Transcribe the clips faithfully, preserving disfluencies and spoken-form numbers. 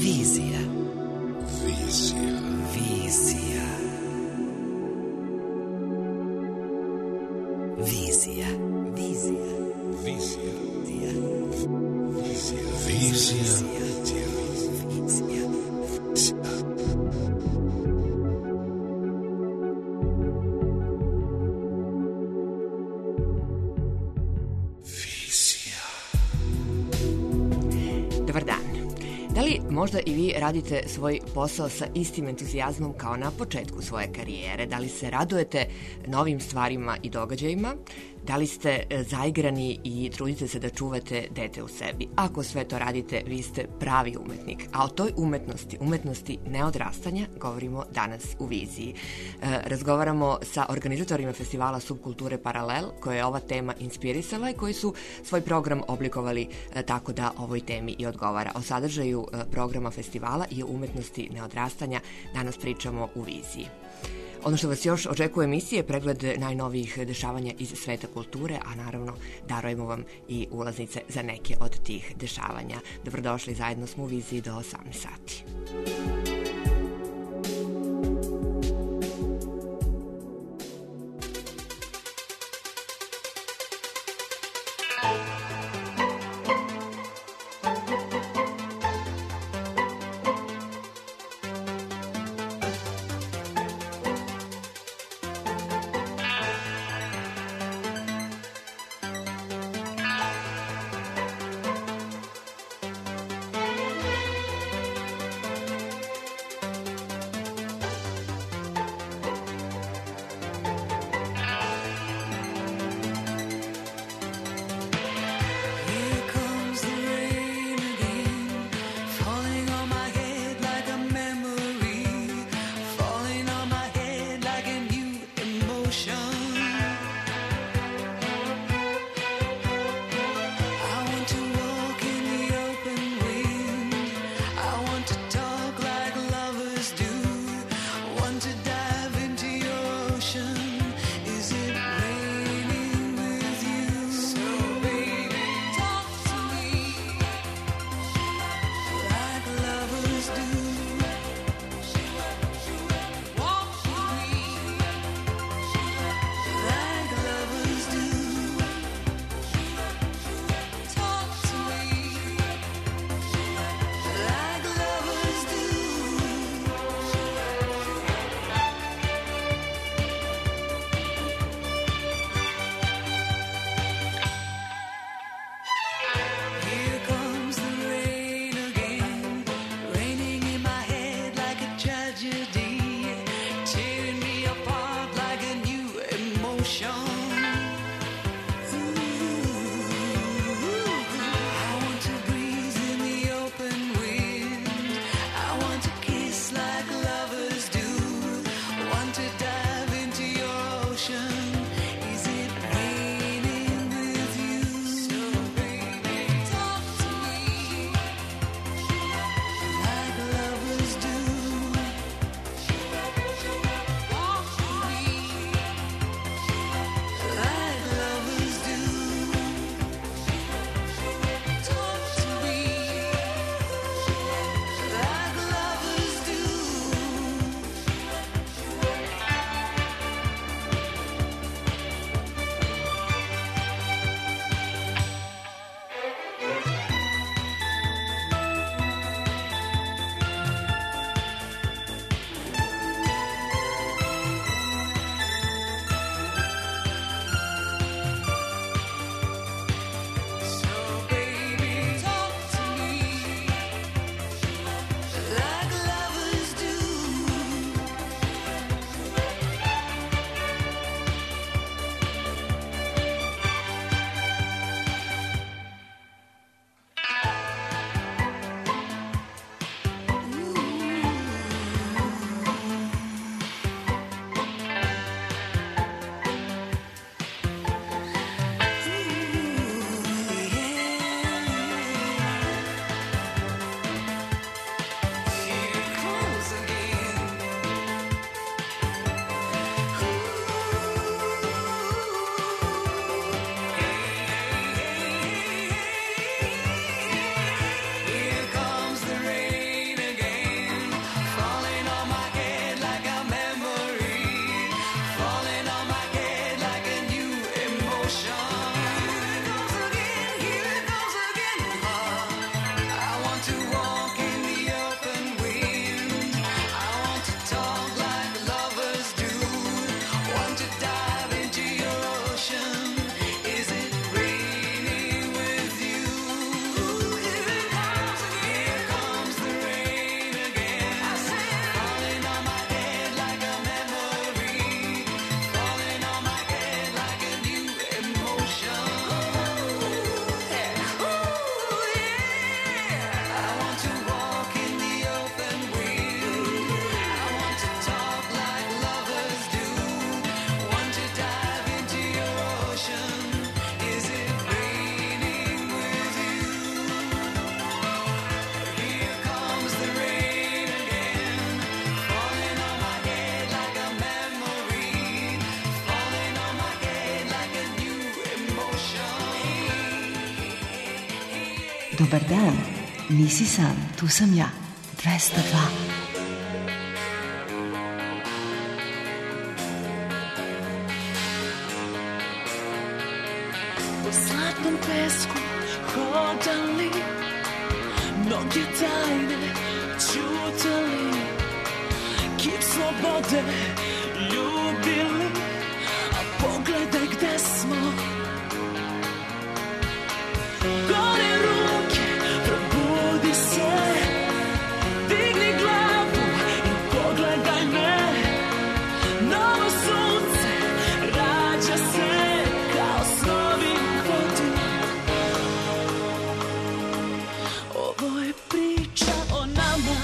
Vizija. Vizija. Vizija. Vizija. Vizija. Vizija. Vizija. Vizija. Dobar dan. Da li možda i vi radite svoj posao sa istim entuzijazmom kao na početku svoje karijere? Da li se radujete novim stvarima i događajima? Da li ste zaigrani i trudite se da čuvate dete u sebi? Ako sve to radite, vi ste pravi umetnik. A o toj umetnosti, umetnosti neodrastanja, govorimo danas u Viziji. E, razgovaramo sa organizatorima festivala Subkulture Paralel, koje je ova tema inspirisala i koji su svoj program oblikovali e, tako da ovoj temi i odgovara. O sadržaju e, programa festivala i o umetnosti neodrastanja danas pričamo u Viziji. Ono što vas još očekuje emisije je pregled najnovijih dešavanja iz sveta kulture, a naravno darujemo vam i ulaznice za neke od tih dešavanja. Dobrodošli, zajedno smo u Viziji do osamnaest sati. Dobar dan, nisi sam, tu sam ja, dvesta dva. Po zlatnom pesku hodali, mnoge tajne čutali, kip slobode ljubili, a pogledaj gde smo. Gore ruke, probudi se, digni glavu i pogledaj me. Novo sunce rađa se kao snovi u vodi. Ovo je priča o nama.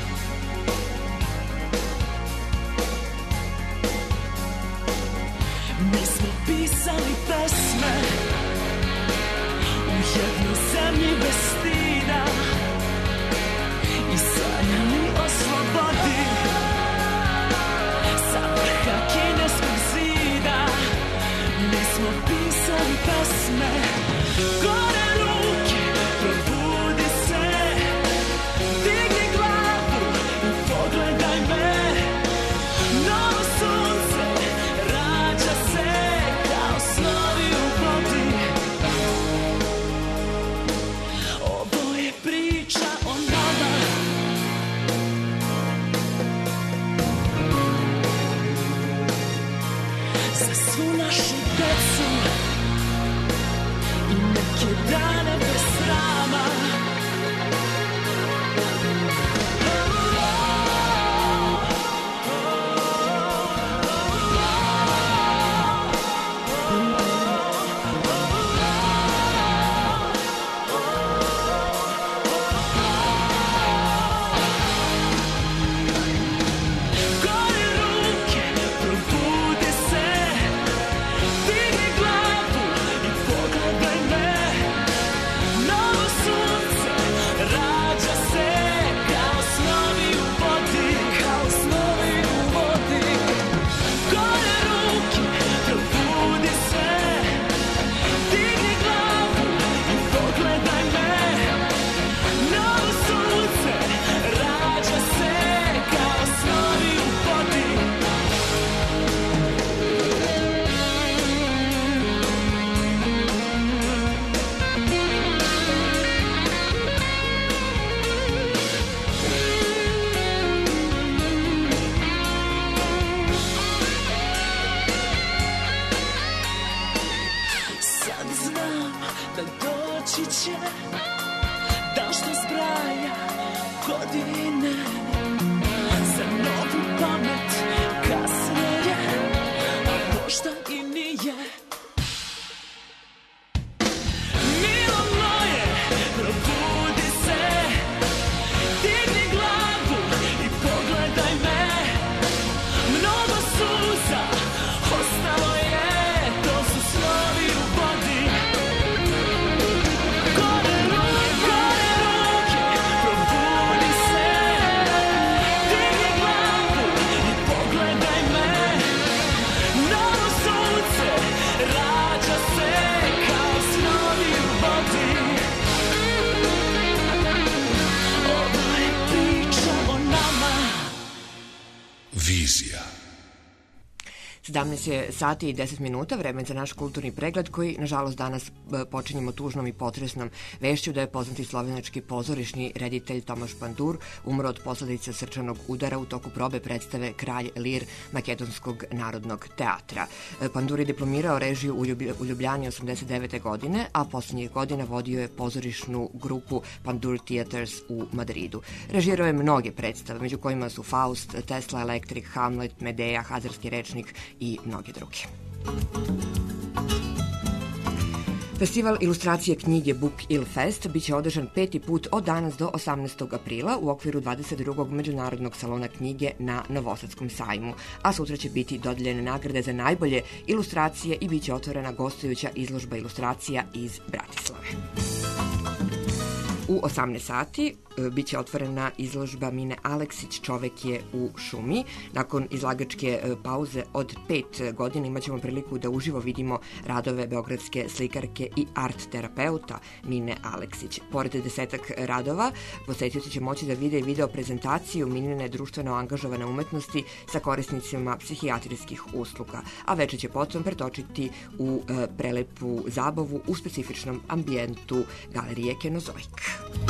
Mi smo pisali pesme u jednoj zemlji bez stida i sanjali o slobodi sa vrha kineskog zida. Mi smo pisali pesme. Gore ruke, probudi se, digni glavu i pogledaj me. Novo sunce rađa se kao snovi u vodi. Ovo je priča o nama. Za svu našu decu i neke dane bez srama. Gore ruke, probudi se, digni glavu i pogledaj me. Novo sunce rađa se kao snovi u vodi, kao snovi u vodi. Gore ruke, probudi se, digni glavu i pogledaj me. Novo sunce rađa se kao snovi u vodi. Sad znam da doći će dan što zbraja godine. Za novu pamet kasno je, a možda i nije. Milo moje, probudi se, digni glavu i pogledaj me. Mnogo suza ostalo je, to su snovi u vodi. Gore ruke, gore ruke, probudi se, digni glavu i pogledaj me. Novo sunce rađa se kao snovi u vodi. Ovo je priča o nama. Vizija. sedamnaest je sati i deset minuta, vreme za naš kulturni pregled koji, nažalost, danas e, počinjemo tužnom i potresnom vešću da je poznati slovenački pozorišni reditelj Tomaš Pandur umro od posledica srčanog udara u toku probe predstave Kralj Lir Makedonskog narodnog teatra. E, Pandur je diplomirao režiju u, Ljublj u Ljubljani osamdeset devete godine, a poslednjih godina vodio je pozorišnu grupu Pandur Theaters u Madridu. Režirao je mnoge predstave, među kojima su Faust, Tesla Electric, Hamlet, Medeja, Hazarski rečnik i mnogi drugi. Festival ilustracije knjige Book Il Fest biće održan peti put od danas do osamnaestog aprila u okviru dvadeset drugog Međunarodnog salona knjige na Novosadskom sajmu, a sutra će biti dodeljene nagrade za najbolje ilustracije i biće otvorena gostujuća izložba ilustracija iz Bratislave. U osamnaest sati biće otvorena izložba Mine Aleksić Čovek je u šumi. Nakon izlagačke pauze od pet godina imaćemo priliku da uživo vidimo radove beogradske slikarke i art terapeuta Mine Aleksić. Pored desetak radova, posetioci će moći da vide video prezentaciju Minine društveno angažovane umetnosti sa korisnicima psihijatrijskih usluga, a večer će potom pretočiti u prelepu zabavu u specifičnom ambijentu Galerije Kenozoik.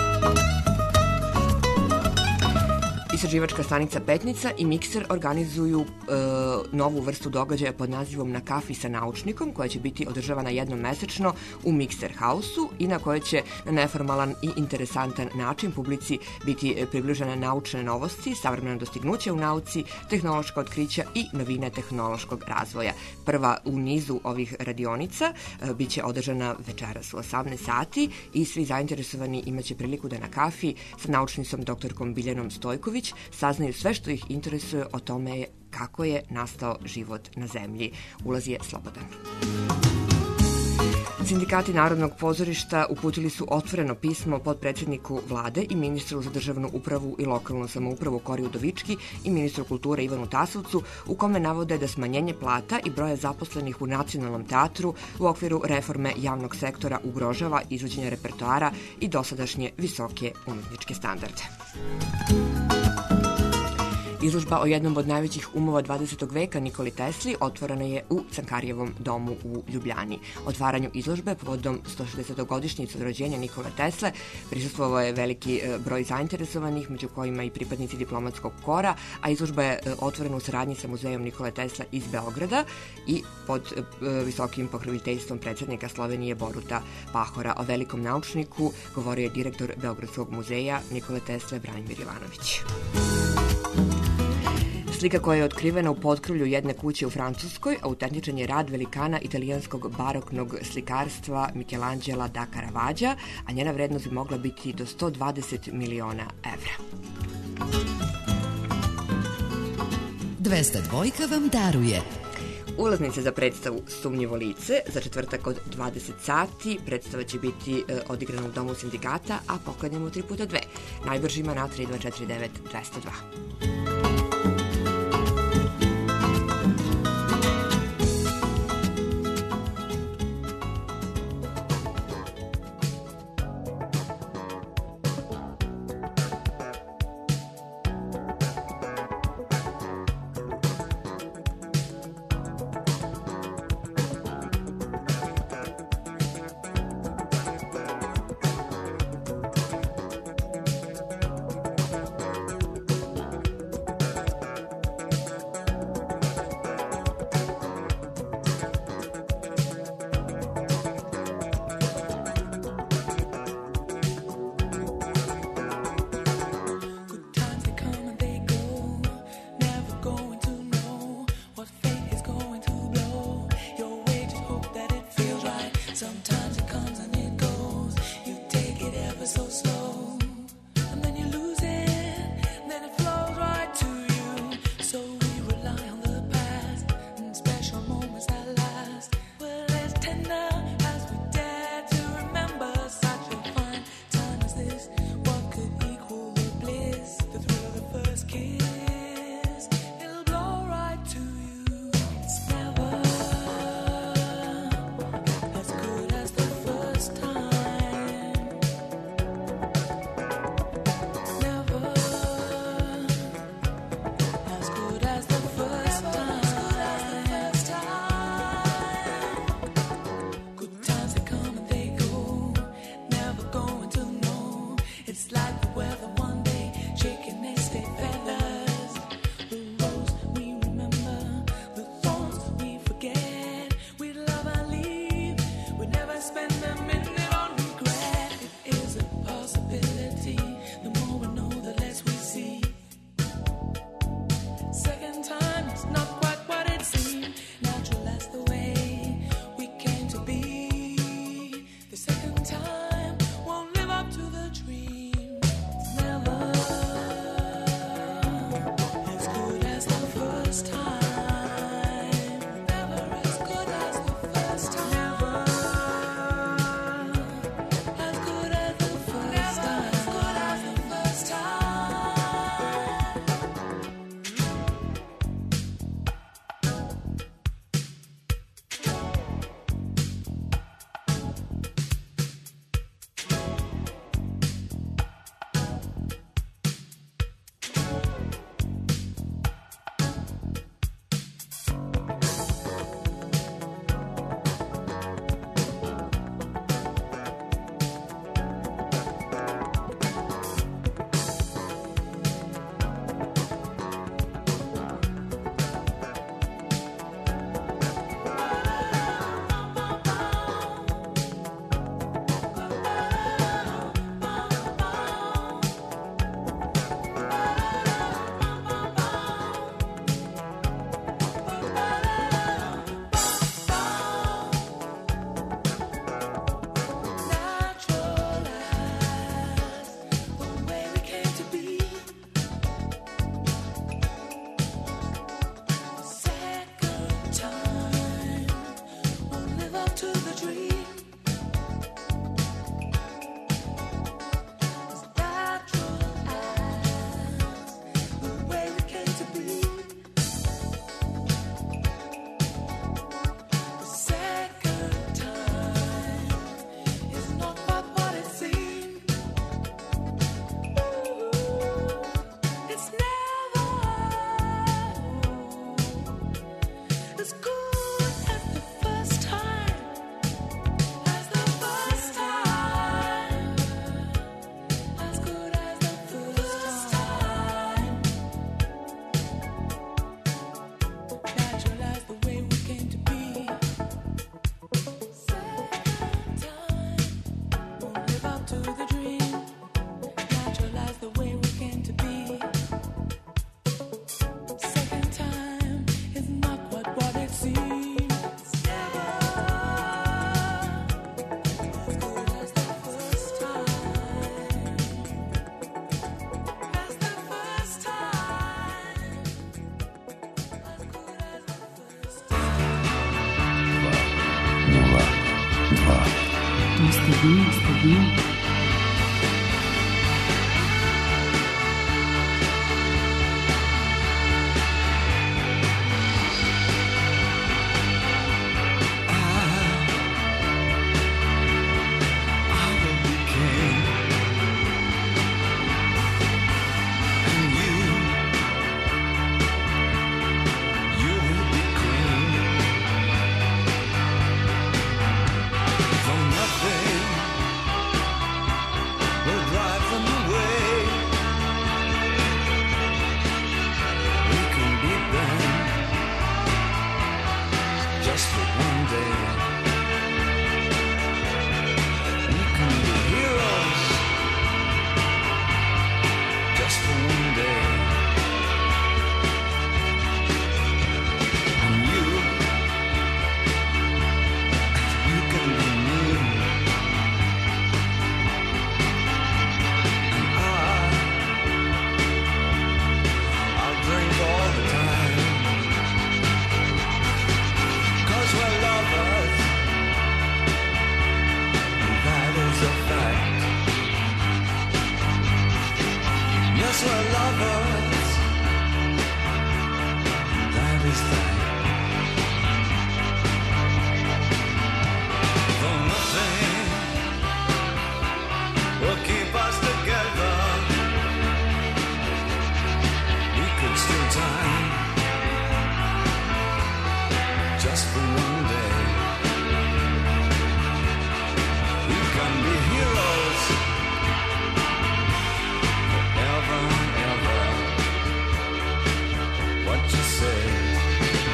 Istraživačka stanica Petnica i Mikser organizuju e, novu vrstu događaja pod nazivom Na kafi sa naučnikom, koja će biti održavana jednom mesečno u Mikser Hausu i na kojoj će na neformalan i interesantan način publici biti približene naučne novosti, savremena dostignuća u nauci, tehnološka otkrića i novine tehnološkog razvoja. Prva u nizu ovih radionica e, biće održana večeras u osamnaest sati i svi zainteresovani imaće priliku da na kafi sa naučnicom doktorkom Biljanom Stojković saznaju sve što ih interesuje o tome kako je nastao život na zemlji. Ulaz je slobodan. Sindikati Narodnog pozorišta uputili su otvoreno pismo podpredsedniku vlade i ministru za državnu upravu i lokalnu samoupravu Kori Udovički i ministru kulture Ivanu Tasovcu, u kome navode da smanjenje plata i broja zaposlenih u Nacionalnom teatru u okviru reforme javnog sektora ugrožava izvođenje repertoara i dosadašnje visoke umetničke standarde. Izložba o jednom od najvećih umova dvadesetog veka Nikoli Tesli otvorena je u Cankarijevom domu u Ljubljani. Otvaranju izložbe povodom sto šezdesetogodišnjice od rođenja Nikole Tesle prisustvovao je veliki broj zainteresovanih, među kojima i pripadnici diplomatskog kora, a izložba je otvorena u saradnji sa Muzejom Nikole Tesle iz Beograda i pod visokim pokroviteljstvom predsednika Slovenije Boruta Pahora. O velikom naučniku govorio je direktor Beogradskog muzeja Nikole Tesle Branimir Jovanović. Slika koja je otkrivena u potkrivlju jedne kuće u Francuskoj autentičan je rad velikana italijanskog baroknog slikarstva Michelangela da Caravaggio, a njena vrednost bi mogla biti do sto dvadeset miliona evra. dvesta dvojka vam daruje Ulaznice za predstavu Sumnjivo lice za četvrtak od dvadeset sati. Predstava će biti e, odigrana u Domu sindikata, a poklanjamo tri puta dve. Najbržima na tri dva četiri devet dva zero dva. Stabilnost, stabilnost. What you say?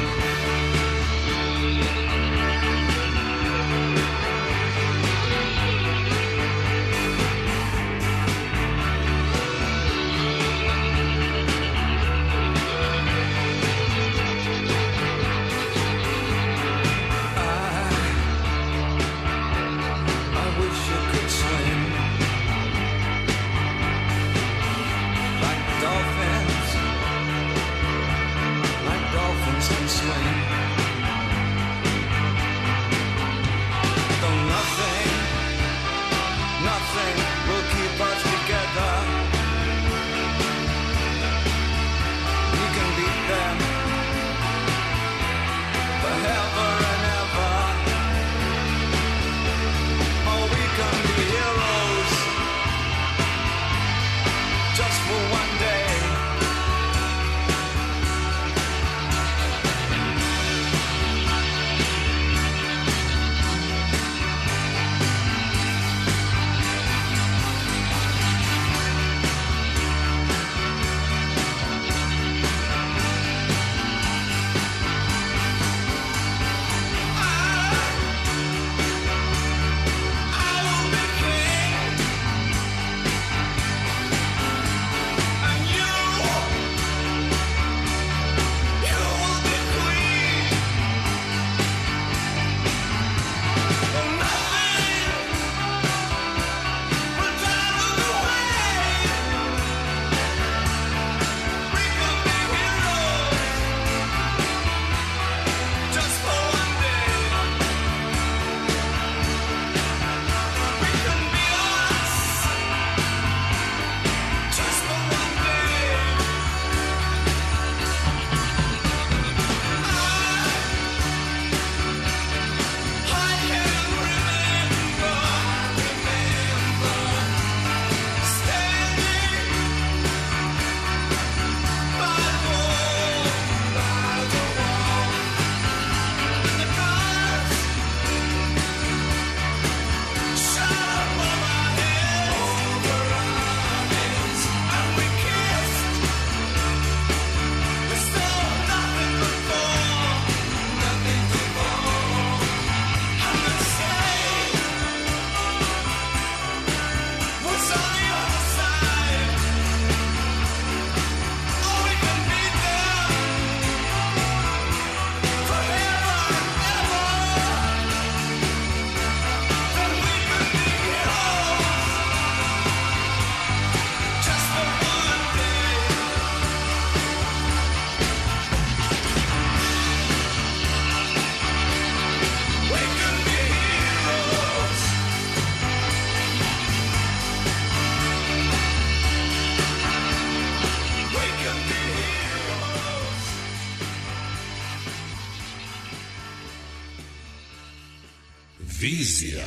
Vizija.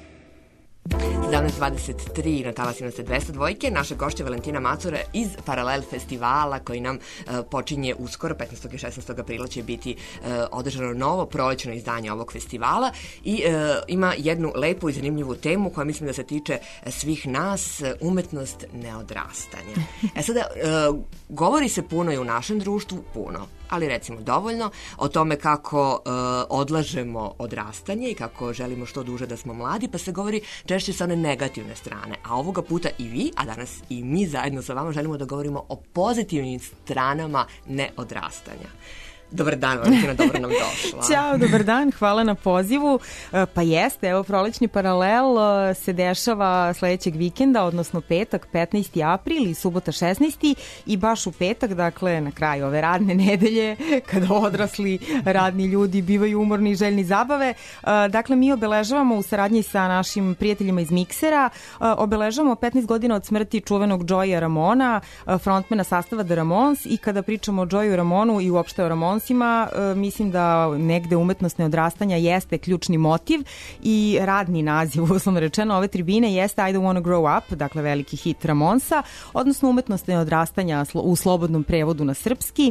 sedamnaest dvadeset tri na talasima ste dvesta dvojke. Naša gošća Valentina Macura iz Paralel festivala koji nam uh, počinje uskoro, petnaestog i šesnaestog aprila će biti uh, održano novo prolećno izdanje ovog festivala i uh, ima jednu lepu i zanimljivu temu koja mislim da se tiče svih nas, umetnost neodrastanja. E sada, uh, govori se puno i u našem društvu, puno, ali recimo dovoljno, o tome kako uh, odlažemo odrastanje i kako želimo što duže da smo mladi, pa se govori češće sa one negativne strane. A ovoga puta i vi, a danas i mi zajedno sa vama želimo da govorimo o pozitivnim stranama neodrastanja. Dobar dan, Valentina, dobro nam došla. Ćao, dobar dan, hvala na pozivu. Pa jeste, evo, prolećni Paralel se dešava sledećeg vikenda, odnosno petak, petnaesti april i subota šesnaesti i baš u petak, dakle, na kraju ove radne nedelje, kada odrasli radni ljudi bivaju umorni i željni zabave. Dakle, mi obeležavamo u saradnji sa našim prijateljima iz Miksera, obeležavamo petnaest godina od smrti čuvenog Joeya Ramona, frontmana sastava The Ramones, i kada pričamo o Joeyu Ramonu i uopšte o Ramones, mislim da negde umetnost neodrastanja jeste ključni motiv i radni naziv, uslovno rečeno, ove tribine jeste I Don't Wanna Grow Up, dakle veliki hit Ramonsa, odnosno umetnost neodrastanja u slobodnom prevodu na srpski.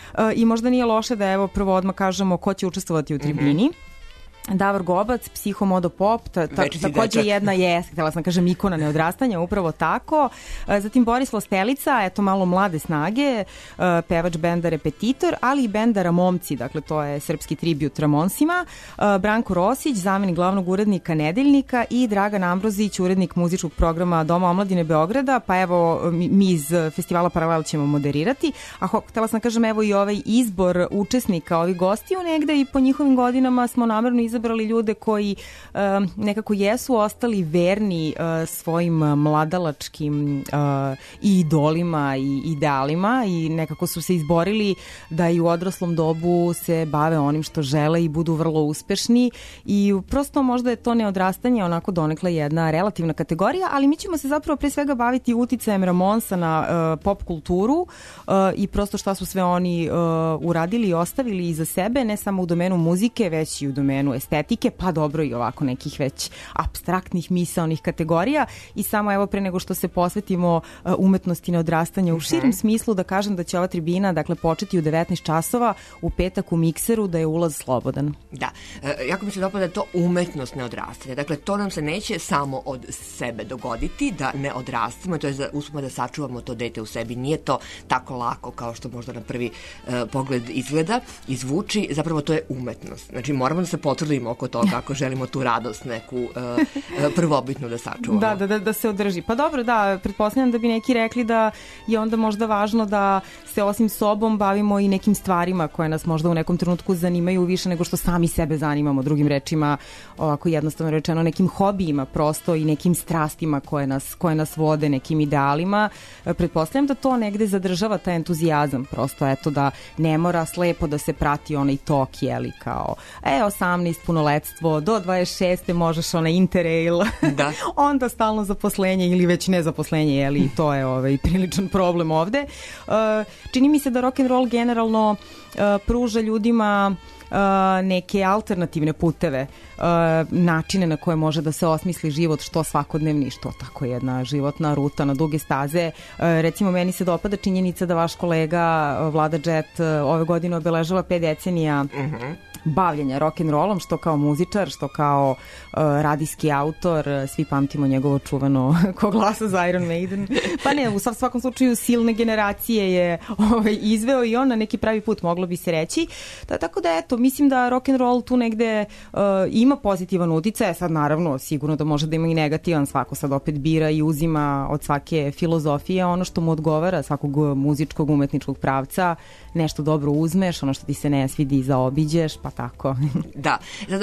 I možda nije loše da evo prvo odmah kažemo ko će učestvovati u tribini. Mm-hmm. Davor Gobac, Psihomodo Pop, ta, ta, takođe jedna je, htjela sam kažem, ikona neodrastanja, upravo tako. Zatim Boris Lostelica, eto malo mlade snage, pevač benda Repetitor, ali i benda Ramomci, dakle to je srpski tribut Ramonsima, Branko Rosić, zamenik glavnog urednika Nedeljnika i Dragan Ambrozić, urednik muzičkog programa Doma omladine Beograda, pa evo mi iz festivala Paralel ćemo moderirati, a ho, htjela sam kažem evo i ovaj izbor učesnika, ovih gostiju negde i po njihovim godinama smo namerno izabrali ljude koji uh, nekako jesu ostali verni uh, svojim mladalačkim uh, i idolima i idealima i nekako su se izborili da i u odraslom dobu se bave onim što žele i budu vrlo uspešni i prosto možda je to neodrastanje onako donekle jedna relativna kategorija, ali mi ćemo se zapravo pre svega baviti uticajem Ramonsa na uh, pop kulturu uh, i prosto šta su sve oni uh, uradili i ostavili iza sebe, ne samo u domenu muzike, već i u domenu estetike, pa dobro i ovako nekih već apstraktnih misaonih kategorija. I samo evo pre nego što se posvetimo uh, umetnosti neodrastanja u širem mm-hmm. smislu da kažem da će ova tribina dakle početi u devetnaest časova u petak u Mikseru, da je ulaz slobodan. Da, e, jako mi se dopada to umetnost neodrastanja. Dakle, to nam se neće samo od sebe dogoditi da ne odrastimo, to je da uspemo da sačuvamo to dete u sebi. Nije to tako lako kao što možda na prvi e, pogled izgleda i zvuči, zapravo to je umetnost. Znači moramo da se potvrdimo oko toga ako želimo tu radost neku uh, prvobitnu da sačuvamo. Da, da, da, da se održi. Pa dobro, da, pretpostavljam da bi neki rekli da je onda možda važno da se osim sobom bavimo i nekim stvarima koje nas možda u nekom trenutku zanimaju više nego što sami sebe zanimamo, drugim rečima, ovako jednostavno rečeno, nekim hobijima prosto i nekim strastima koje nas, koje nas vode, nekim idealima. Pretpostavljam da to negde zadržava taj entuzijazam, prosto eto da ne mora slepo da se prati onaj tok, jeli, kao e, osamnaest punoletstvo, do dvadeset šeste možeš onaj interrail, da. Onda stalno zaposlenje ili već ne zaposlenje, jeli, to je ovaj priličan problem ovde. Uh, čini mi se da rock and roll generalno uh, pruža ljudima Uh, neke alternativne puteve, uh, načine na koje može da se osmisli život, što svakodnevni, što tako jedna životna ruta na duge staze. Uh, recimo, meni se dopada činjenica da vaš kolega uh, Vlada Džet uh, ove godine obeležava pet decenija uh-huh. bavljenja rock'n'rollom, što kao muzičar, što kao uh, radijski autor. Svi pamtimo njegovo čuveno ko glasa za Iron Maiden. Pa ne, u svakom slučaju silne generacije je ovaj, izveo i on na neki pravi put, moglo bi se reći. Da, tako da, eto, mislim da rock'n'roll tu negde uh, ima pozitivan uticaj, sad naravno sigurno da može da ima i negativan, svako sad opet bira i uzima od svake filozofije ono što mu odgovara, svakog muzičkog, umetničkog pravca, nešto dobro uzmeš, ono što ti se ne svidi zaobiđeš, pa tako. Da,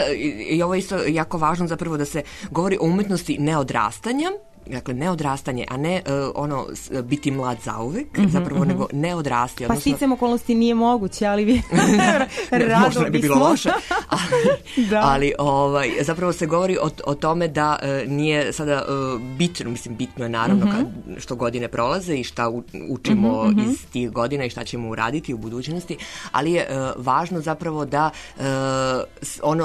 i ovo je isto jako važno zapravo da se govori o umetnosti neodrastanja, dakle neodrastanje, a ne uh, ono biti mlad zauvek, mm-hmm, zapravo mm-hmm. nego neodrasti. Pa odnosno... sticam okolnosti nije moguće, ali bi rado možda ne bi bilo loše, ali, da. ali ovaj, zapravo se govori o, o tome da uh, nije sada uh, bitno, mislim bitno je naravno mm-hmm. kad, što godine prolaze i šta u, učimo mm-hmm. iz tih godina i šta ćemo uraditi u budućnosti, ali je uh, važno zapravo da uh, ono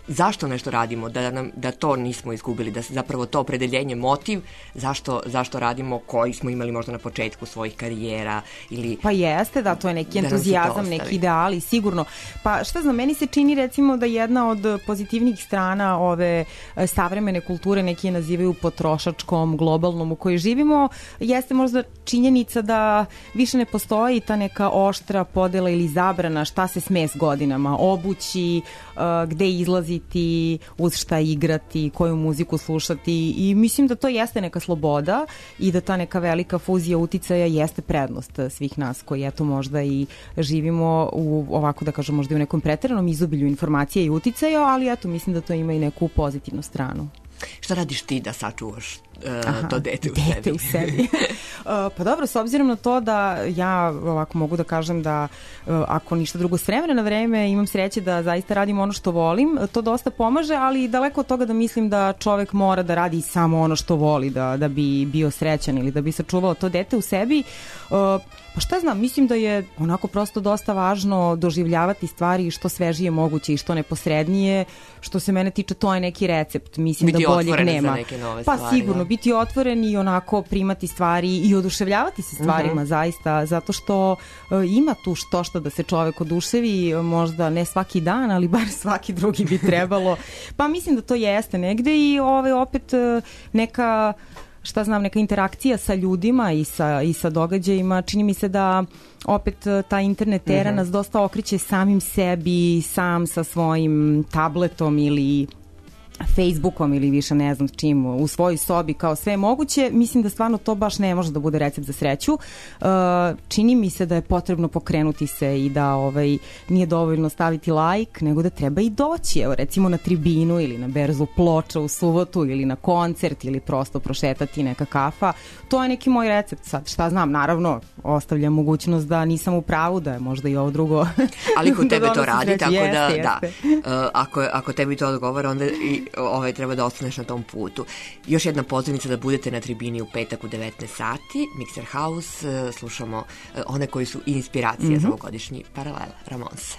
zašto nešto radimo, da, nam, da to nismo izgubili, da se zapravo to opredeljenje, motiv, zašto, zašto radimo, koji smo imali možda na početku svojih karijera ili... Pa jeste, da, to je neki da entuzijazam, neki ideali, sigurno. Pa šta znam, meni se čini recimo da jedna od pozitivnih strana ove savremene kulture, neki je nazivaju potrošačkom, globalnom u kojoj živimo, jeste možda činjenica da više ne postoji ta neka oštra podela ili zabrana šta se sme s godinama, obući, uh, gde izlaziti, uz šta igrati, koju muziku slušati i mislim da to jeste neka sloboda i da ta neka velika fuzija uticaja jeste prednost svih nas koji eto možda i živimo u ovako da kažem možda i u nekom preteranom izobilju informacija i uticaja, ali eto mislim da to ima i neku pozitivnu stranu. Šta radiš ti da sačuvaš uh, Aha, to dete u dete sebi? u sebi. uh, pa dobro, s obzirom na to da ja ovako mogu da kažem da uh, ako ništa drugo s vremena na vreme imam sreće da zaista radim ono što volim, to dosta pomaže, ali daleko od toga da mislim da čovek mora da radi samo ono što voli da, da bi bio srećan ili da bi sačuvao to dete u sebi. Uh, Pa šta znam, mislim da je onako prosto dosta važno doživljavati stvari što svežije moguće i što neposrednije. Što se mene tiče, to je neki recept. Mislim biti da boljeg nema. Biti otvoren za neke nove pa stvari. Pa sigurno, da. Biti otvoren i onako primati stvari i oduševljavati se stvarima, uh-huh. zaista, zato što uh, ima tu što što da se čovek oduševi, možda ne svaki dan, ali bar svaki drugi bi trebalo. Pa mislim da to jeste negde i ove, opet uh, neka... šta znam, neka interakcija sa ljudima i sa, i sa događajima, čini mi se da opet ta internet era mm-hmm. nas dosta okreće samim sebi, sam sa svojim tabletom ili Facebookom ili više ne znam čim u svojoj sobi kao sve moguće. Mislim da stvarno to baš ne može da bude recept za sreću. Uh, čini mi se da je potrebno pokrenuti se i da ovaj, nije dovoljno staviti like, nego da treba i doći. Evo recimo na tribinu ili na berzu ploča u subotu ili na koncert ili prosto prošetati neka kafa. To je neki moj recept sad. Šta znam, naravno ostavljam mogućnost da nisam u pravu, da je možda i ovo drugo. Ali kod tebe to radi, tako jeste, da, jeste. da. Uh, ako, ako tebi to odgovara, onda i ovaj, treba da ostaneš na tom putu. Još jedna pozivnica da budete na tribini u petak u devetnaest sati, Mixer House, uh, slušamo uh, one koji su inspiracija mm-hmm. za ovogodišnji Paralela, Ramonse.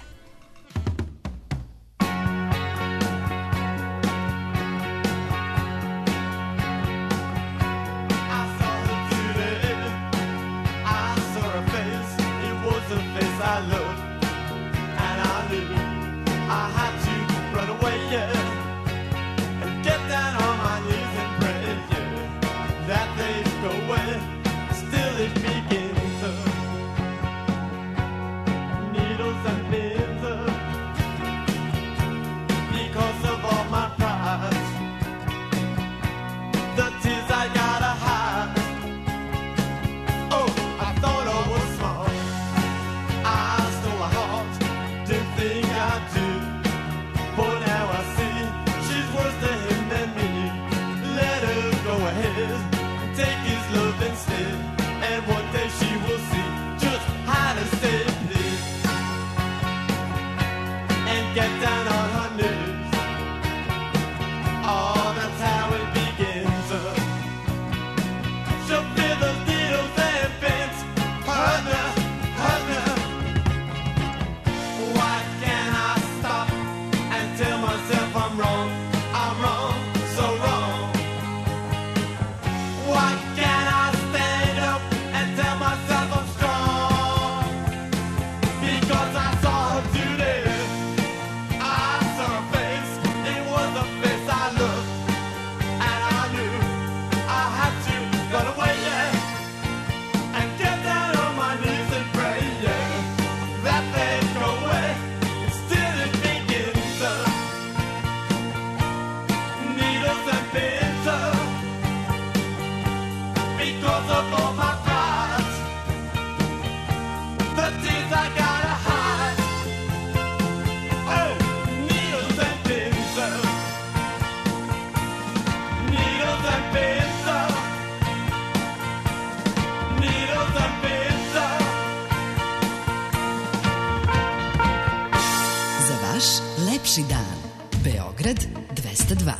Lepši dan. Beograd dvesta dva.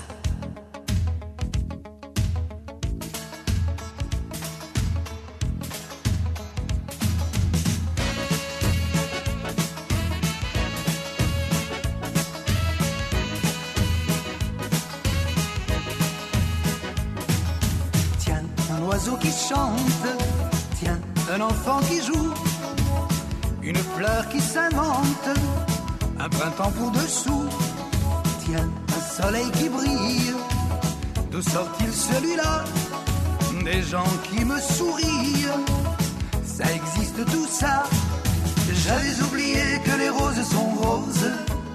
oiseau qui chante, tiens, un enfant qui joue, une fleur qui s'invente, un printemps pour dessous, tiens, un soleil qui brille. D'où sort-il celui-là? Des gens qui me sourient. Ça existe tout ça. J'avais oublié que les roses sont roses.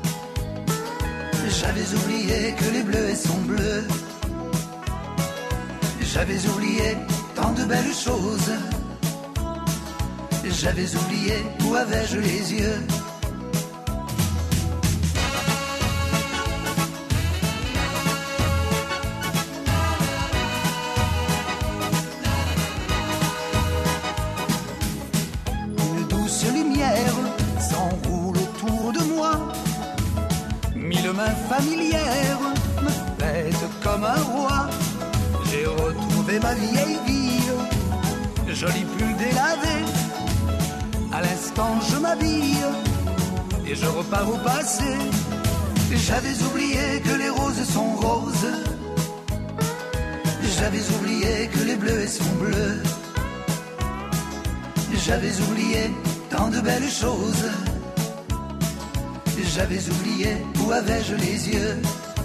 J'avais oublié que les bleus sont bleus. J'avais oublié tant de belles choses. J'avais oublié où avais-je les yeux. Une douce lumière s'enroule autour de moi. Mille mains familières me fêtent comme un roi. J'ai retrouvé ma vieille vie, joli pull délavé. À l'instant je m'habille et je repars au passé. J'avais oublié que les roses sont roses. J'avais oublié que les bleus sont bleus. J'avais oublié tant de belles choses. J'avais oublié où avais-je les yeux.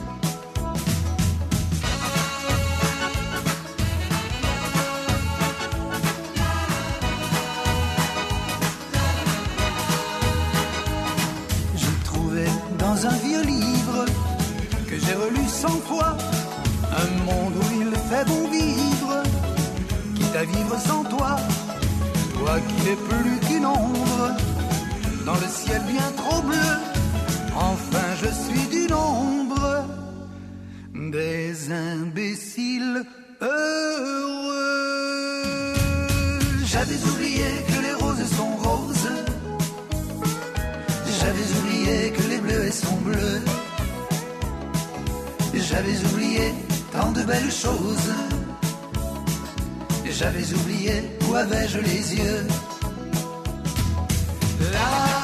Dans un vieux livre que j'ai relu cent fois, un monde où il fait bon vivre, quitte à vivre sans toi, toi qui n'es plus qu'une ombre, dans le ciel bien trop bleu, enfin je suis du nombre des imbéciles heureux. J'avais oublié que les roses sont roses. J'avais oublié que les bleus sont bleus. J'avais oublié tant de belles choses. J'avais oublié où avais-je les yeux. La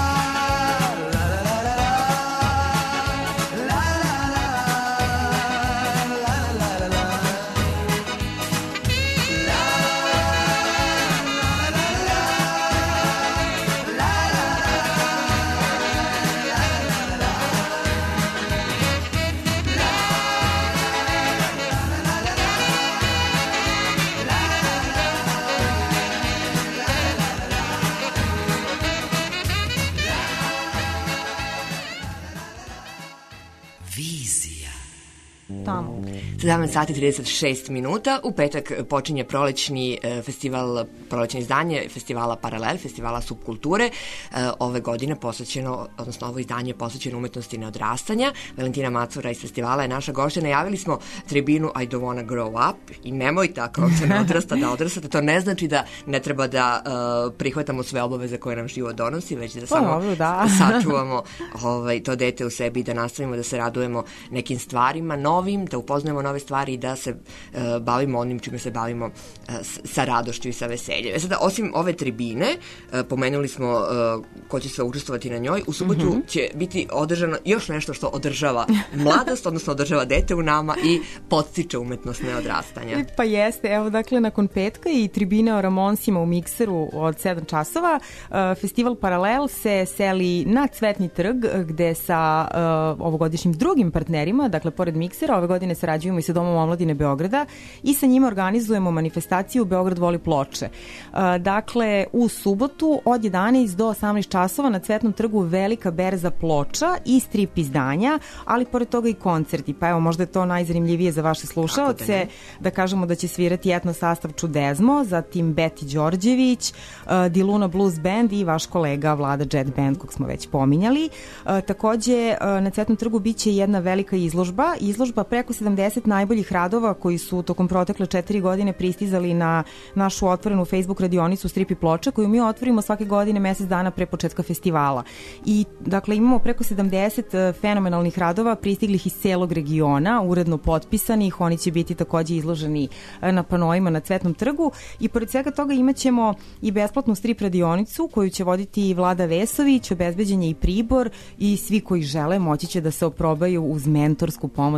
sedamnaest sati trideset šest minuta. U petak počinje prolećni festival, prolećno izdanje festivala Paralel, festivala subkulture. Ove godine posvećeno, odnosno ovo izdanje je posvećeno umetnosti neodrastanja. Valentina Macura iz festivala je naša gošća. Najavili smo tribinu I don't wanna grow up i nemojte ako vam se ne odrasta da odrastate. To ne znači da ne treba da uh, prihvatamo sve obaveze koje nam život donosi, već da samo oh, da. sačuvamo ovaj, to dete u sebi i da nastavimo da se radujemo nekim stvarima novim, da upoznajemo nove stvari i da se uh, bavimo onim čime se bavimo uh, sa radošću i sa veseljem. E sada, osim ove tribine, uh, pomenuli smo uh, ko će sve učestvovati na njoj, u subotu mm-hmm. će biti održano još nešto što održava mladost, odnosno održava dete u nama i podstiče umetnost neodrastanja. Pa jeste, evo dakle nakon petka i tribine o Ramonsima u Mikseru od sedam časova, uh, festival Paralel se seli na Cvetni trg gde sa uh, ovogodišnjim drugim partnerima, dakle pored Miksera, ove godine sarađujemo i sa Domom omladine Beograda i sa njima organizujemo manifestaciju Beograd voli Ploče. Uh, dakle, u subotu od jedanaest do osamnaest časova na Cvetnom trgu velika berza ploča i strip izdanja, ali pored toga i koncerti. Pa evo, možda je to najzanimljivije za vaše slušaoce, da kažemo da će svirati etno sastav Čudezmo, zatim Beti Đorđević, uh, Diluna Blues Band i vaš kolega Vlada Jet Band, kog smo već pominjali. Uh, takođe, uh, na Cvetnom trgu biće jedna velika izložba, izložba preko sedamdeset najboljih radova koji su tokom protekle četiri godine pristizali na našu otvorenu Facebook radionicu Strip i ploča, koju mi otvorimo svake godine mesec dana pre početka festivala. I dakle imamo preko sedamdeset fenomenalnih radova pristiglih iz celog regiona, uredno potpisanih, oni će biti takođe izloženi na panoima na Cvetnom trgu i pored svega toga imaćemo i besplatnu strip radionicu koju će voditi Vlada Vesović, obezbeđen je i pribor i svi koji žele moći će da se oprobaju uz mentorsku pomoć Vlade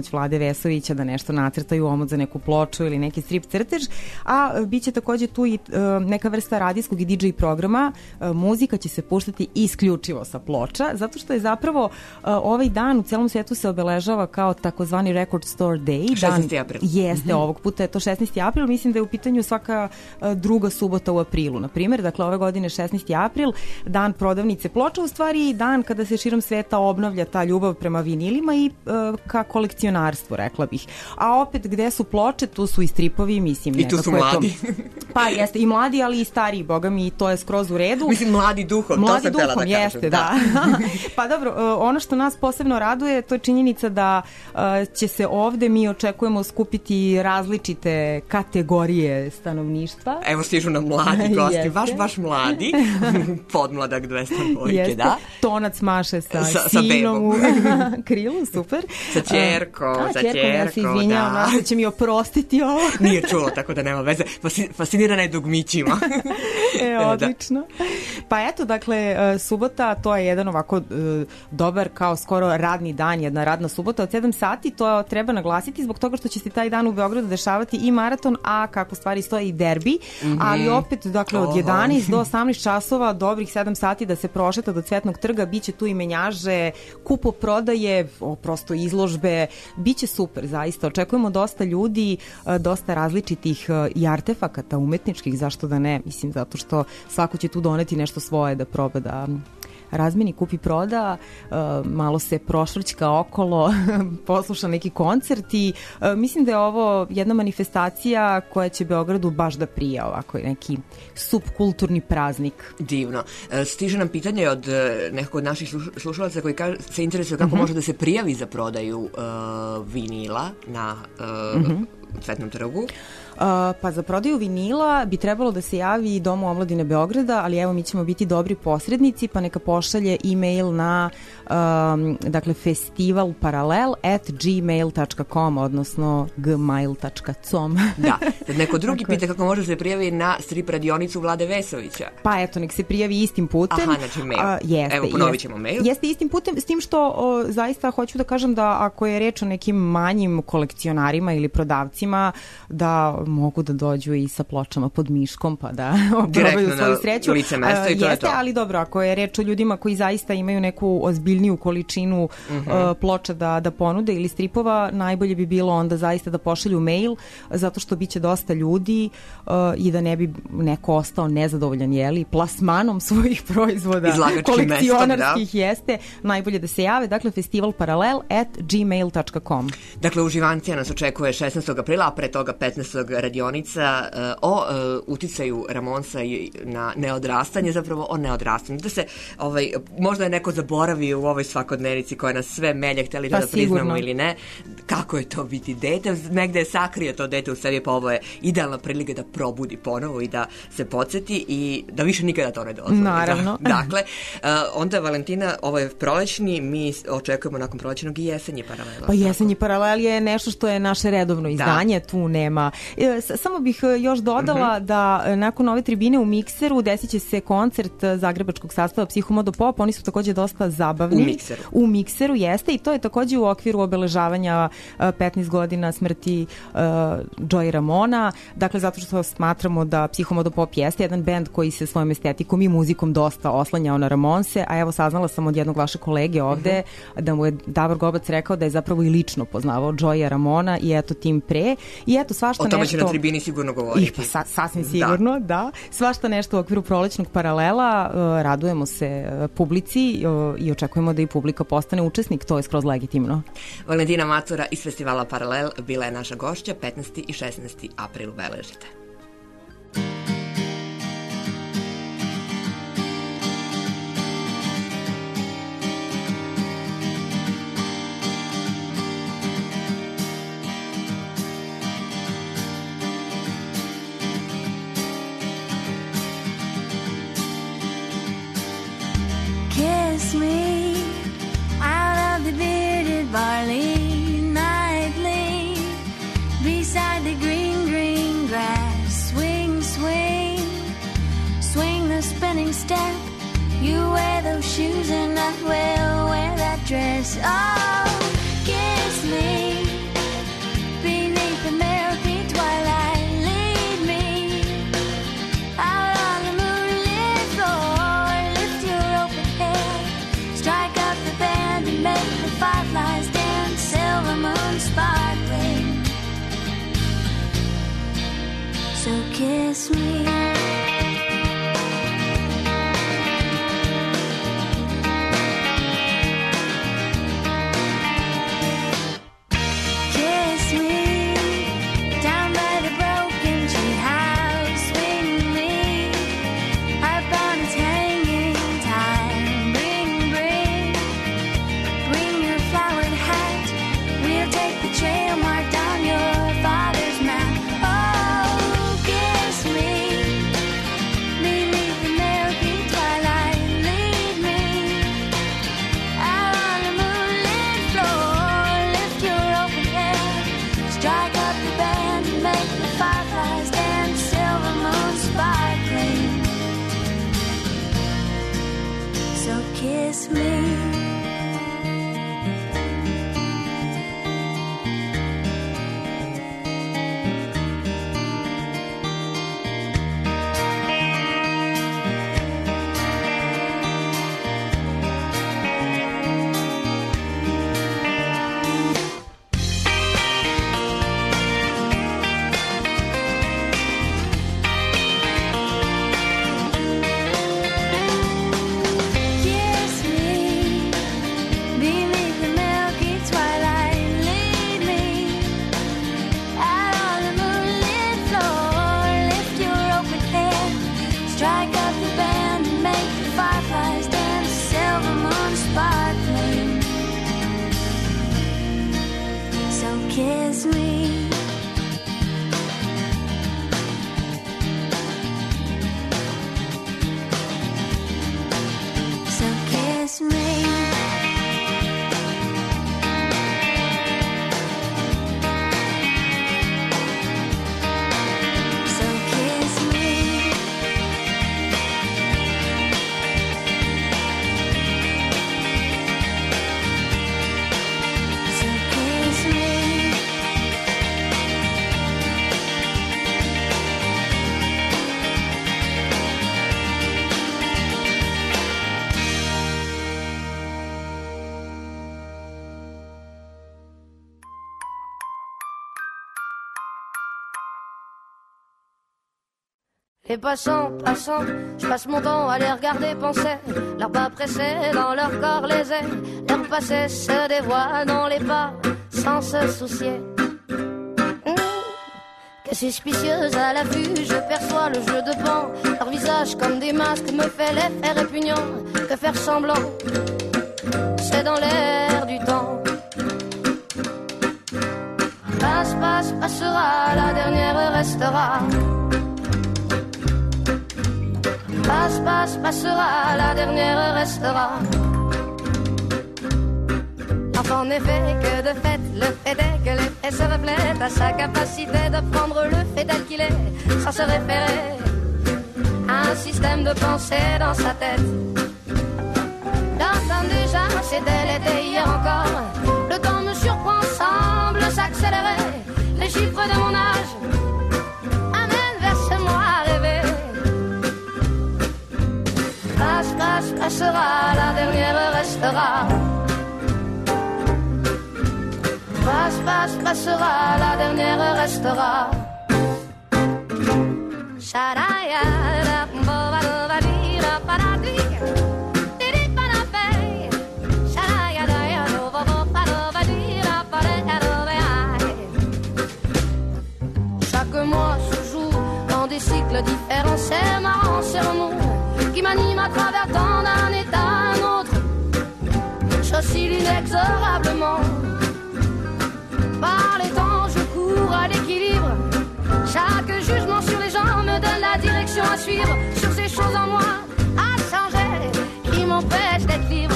Vesovića da nešto nacrtaju, omot za neku ploču ili neki strip crtež, a bit će takođe tu i neka vrsta radijskog i D J programa. Muzika će se puštati isključivo sa ploča, zato što je zapravo ovaj dan u celom svetu se obeležava kao takozvani Record Store Day. šesnaesti april. Jeste, mm-hmm. ovog puta je to šesnaesti april, mislim da je u pitanju svaka druga subota u aprilu, na primjer. Dakle, ove godine šesnaesti april, dan prodavnice ploča, u stvari dan kada se širom sveta obnavlja ta ljubav prema vinilima i uh, ka kolekcionarstvu, rekla bih. A opet, gde su ploče, tu su i stripovi, mislim. I tu su mladi. To... Pa jeste, i mladi, ali i stariji, boga mi, to je skroz u redu. Mislim, mladi duhom, mladi to sam duhom, tela da jeste, kažem. Da. Pa dobro, ono što nas posebno raduje, to je činjenica da uh, će se ovde, mi očekujemo skupiti različite kategorije stanovništva. Evo stižu nam mladi gosti, baš, baš mladi. Podmladak dvesta dvojke, da. Tonac maše sa, sa sinom u krilu, super. Sa ćerkom, uh, sa ćerkom, ja se izvinjam, da. Da će mi oprostiti ovo. Nije čulo, tako da nema veze. Fascinirana je dugmićima. E, odlično. Pa eto, dakle, subota, to je jedan ovako dobar, kao skoro radni dan, jedna radna subota od sedam sati, to treba naglasiti zbog toga što će se taj dan u Beogradu dešavati i maraton, a kako stvari stoje i derbi, mm-hmm. ali opet, dakle, od jedanaest do osamnaest časova, dobrih sedam sati da se prošeta do Cvetnog trga, biće tu i menjaže, kupoprodaje, o, prosto izložbe, biće super, zaista. Očekujemo dosta ljudi, dosta različitih i artefakata umetničkih, zašto da ne, mislim, zato što svako će tu doneti nešto svoje da proba da razmeni, kupi, proda, malo se prošvrćka okolo, posluša neki koncert i mislim da je ovo jedna manifestacija koja će Beogradu baš da prija, ovako neki subkulturni praznik. Divno. Stiže nam pitanje od nekog od naših slušalaca koji kaže, se interesuje kako uh-huh. može da se prijavi za prodaju uh, vinila na uh, uh-huh. Cvetnom trgu. Uh, pa za prodaju vinila bi trebalo da se javi Domu omladine Beograda, ali evo mi ćemo biti dobri posrednici, pa neka pošalje e-mail na um, dakle festivalparalel at gmail dot com, odnosno gmail dot com. Da, sad neko drugi pita kako može se prijavi na strip radionicu Vlade Vesovića. Pa eto, nek se prijavi istim putem. Aha, znači mail. Uh, jeste, evo, ponovit jeste, ćemo mail. Jeste istim putem, s tim što o, zaista hoću da kažem da ako je reč o nekim manjim kolekcionarima ili prodavcima, da mogu da dođu i sa pločama pod miškom pa da probaju svoju sreću. Lice mesto i to Jeste, je to. ali dobro, ako je reč o ljudima koji zaista imaju neku ozbiljniju količinu uh-huh. uh, ploča da, da ponude ili stripova, najbolje bi bilo onda zaista da pošalju mail, zato što biće dosta ljudi uh, i da ne bi neko ostao nezadovoljan, jeli, plasmanom svojih proizvoda kolekcionarskih mestom, da. Jeste, najbolje da se jave, dakle festivalparalel at gmail dot com. Dakle, u Živancija nas očekuje šesnaestog aprila, a pre toga petnaestog radionica uh, o uh, uticaju Ramonsa i na neodrastanje, zapravo o neodrastanju. Da se, ovaj, možda je neko zaboravio u ovoj svakodnevnici koja nas sve melje, hteli pa da sigurno. priznamo ili ne, kako je to biti dete, negde je sakrio to dete u sebi, pa ovo je idealna prilika da probudi ponovo i da se podsjeti i da više nikada to ne dozvoli. Naravno. Da, dakle, uh, onda Valentina, ovo je prolećni, mi očekujemo nakon prolećnog i jesenji paralel. Pa jesenji paralel je nešto što je naše redovno izdanje, da. Tu nema. E, samo bih još dodala uh-huh. da nakon ove tribine u Mikseru desit će se koncert zagrebačkog sastava Psihomodo Pop, oni su takođe dosta zabavni. U Mikseru. U Mikseru, jeste, i to je takođe u okviru obeležavanja petnaest godina smrti uh, Joey Ramona, dakle zato što smatramo da Psihomodo Pop jeste jedan bend koji se svojom estetikom i muzikom dosta oslanjao na Ramonse, a evo saznala sam od jednog vaše kolege ovde uh-huh. da mu je Davor Gobac rekao da je zapravo i lično poznavao Joeya Ramona i eto tim pre, i eto svašta nešto... O tome će na tribini sigurno govoriti. I pa sa, sasvim sigurno, da. da. Svašta nešto u okviru prolećnog paralela, uh, radujemo se uh, publici uh, i očekujemo da i publika postane učesnik, to je skroz legitimno. Valentina Macura iz festivala Paralel bila je naša gošća, petnaesti i šesnaesti april beležite. Kiss me out of the bearded barley nightly, beside the green, green grass. Swing, swing, swing the spinning step. You wear those shoes and I will wear that dress. Oh, kiss me kiss me. Kiss me down by the broken tree house. Swing me up on its hanging time. Bring, bring, bring your flowered hat. We'll take the trail marked on your father's map. Oh, kiss me beneath the milky twilight. Lead me out on the moonlit floor. Lift your open head, strike up the band, and make the fireflies dance. Silver moon sparkling. So kiss me. Kiss me beneath the milky twilight. Lead me out on the moonlit floor. Lift your open head, strike up the band, and make the fireflies dance. Silver moon sparkling. So kiss me. So kiss me. So kiss me. So kiss me. Les passants, passants, je passe mon temps à les regarder penser. Leurs pas pressés dans leur corps les ailes. Leur passé se dévoile dans les pas sans se soucier. Mmh. Que suspicieuse à la vue, je perçois le jeu de pan. Leur visage comme des masques me fait l'effet répugnant. Que faire semblant, c'est dans l'air du temps. Passe, passe, passera, la dernière restera. Passe, passe, passera, la dernière restera. En effet, que de fait, le fait est que l'effet se reflète à sa capacité de prendre le fait tel qu'il est, sans se référer à un système de pensée dans sa tête. J'entends déjà, c'était l'été hier encore. Le temps me surprend, semble s'accélérer. Les chiffres de mon âge amènent vers ce moi rêvé. Passe, passe, passera, la dernière restera. Passe, passe, passera, la dernière restera. Sharaya, la bova, la vira, paradi. Diri, panapé. Sharaya, la bova, la vira, paradi. Chaque mois se joue dans des cycles différents. C'est marrant, c'est l'amour qui m'anime à travers tant d'un état à un autre. J'oscille inexorablement. Par les temps, je cours à l'équilibre. Chaque jugement sur les gens me donne la direction à suivre. Sur ces choses en moi à changer qui m'empêchent d'être libre.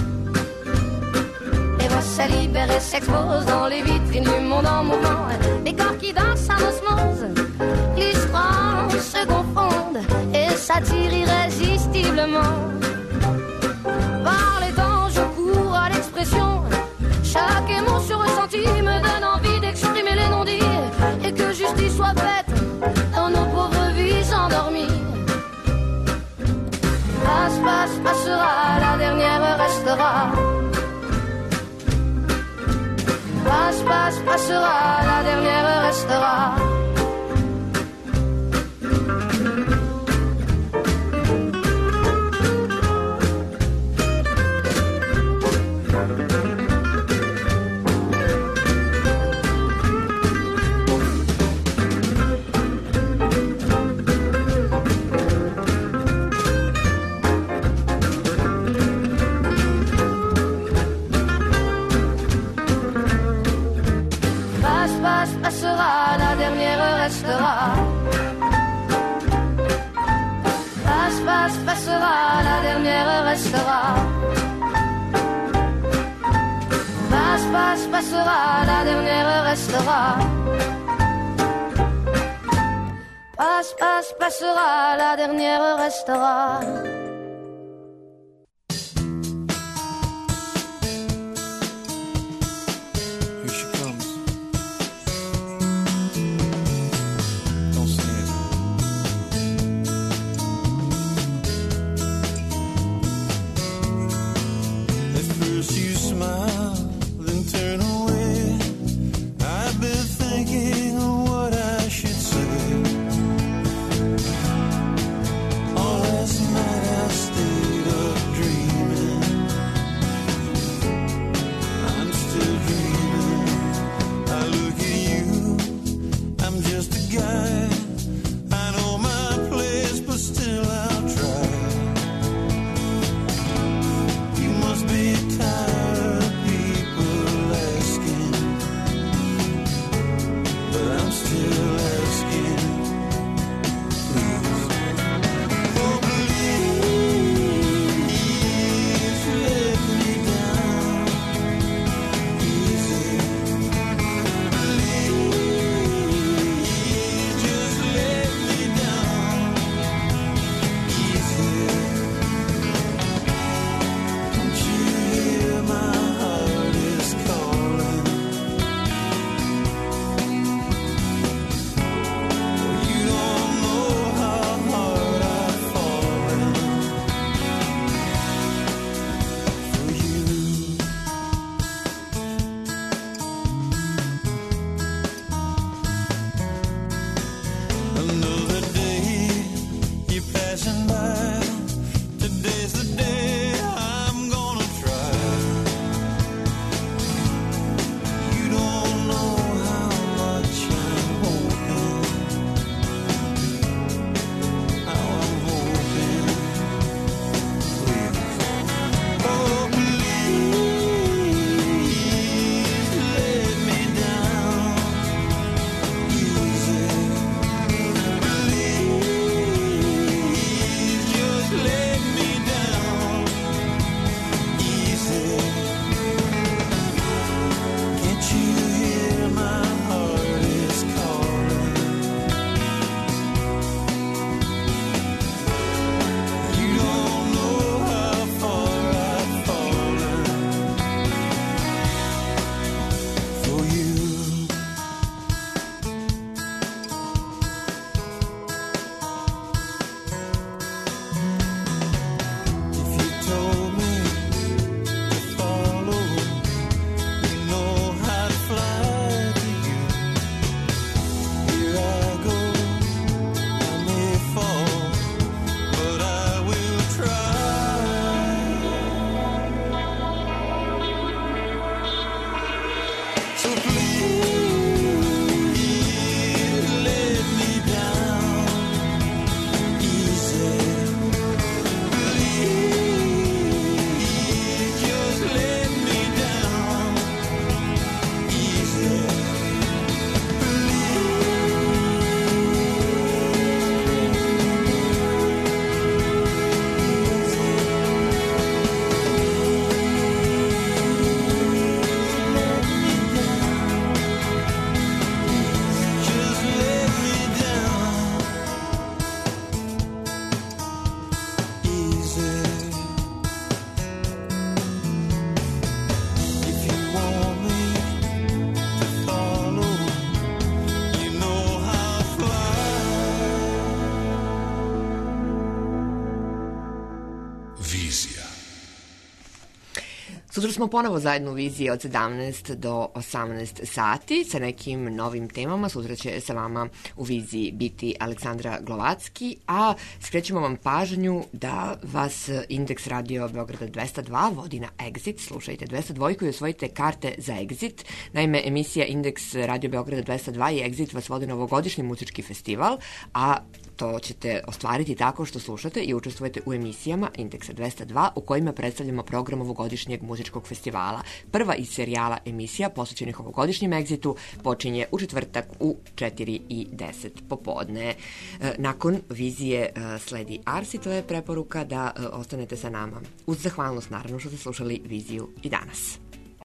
Les voix se libèrent et s'exposent dans les vitrines du monde en mouvement. Les corps qui dansent en osmose, l'histoire se confondent et s'attirent irrésistiblement. Par les temps, je cours à l'expression. Chaque émotion ressentie me donne envie d'exprimer les non-dits et que justice soit faite dans nos pauvres vies endormies. Passe, passe, passera, la dernière restera. Passe, passe, passera, la dernière restera. restera. Passe, passe, passera, la dernière restera. Passe, passe, passera, la dernière restera. Sutra smo ponovo zajedno u viziji od sedamnaest do osamnaest sati sa nekim novim temama. Sutra će sa vama u viziji biti Aleksandra Glovacki, a skrećemo vam pažnju da vas Indeks Radio Beograda dvesta dva vodi na Exit. Slušajte dvesta dva i osvojite karte za Exit. Naime, emisija Indeks Radio Beograda dvesta dva i Exit vas vode na ovogodišnji muzički festival, a to ćete ostvariti tako što slušate i učestvujete u emisijama Indeksa dvesta dva u kojima predstavljamo program ovogodišnjeg ovogodišnjeg muzičkog festivala. Prva iz serijala emisija posvećenih ovogodišnjem egzitu počinje u četvrtak u četiri i deset popodne. Nakon vizije sledi Arsi, to je preporuka da ostanete sa nama. Uz zahvalnost naravno što ste slušali viziju i danas.